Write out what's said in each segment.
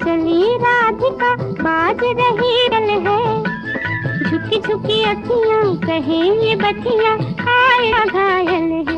चली राधिका बाज रही रल है। झुकी झुकी अखियां कहे ये बतिया आया घायल है।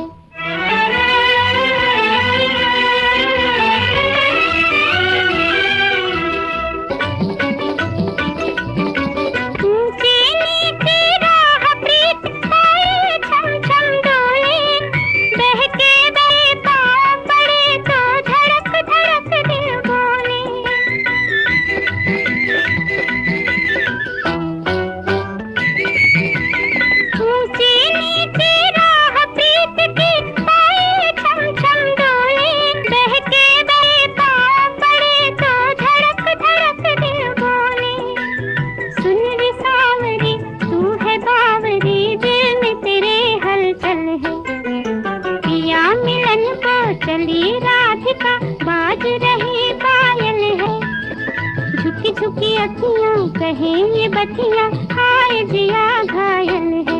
चली राधिका बाज रही पायल है। झुकी झुकी अखियां कहे ये बतिया हाय जिया घायल है।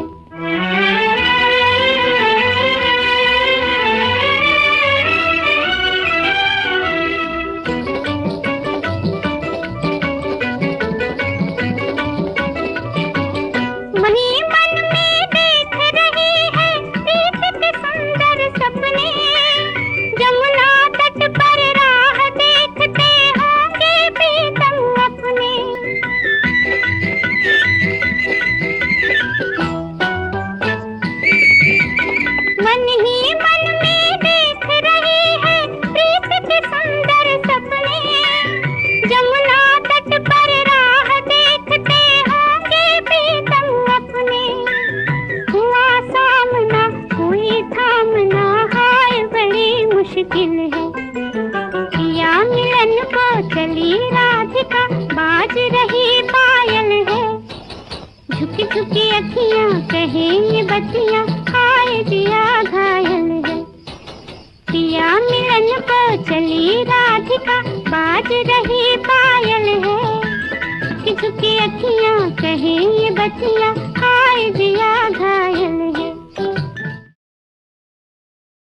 पिया मिलन को चली राधिका बाज रही पायल है। झुकी झुकी अखियां कहे ये बतिया हाय जिया घायल है। पिया मिलन को चली राधिका बाज रही पायल है। झुकी झुकी अखियां कहे ये बतिया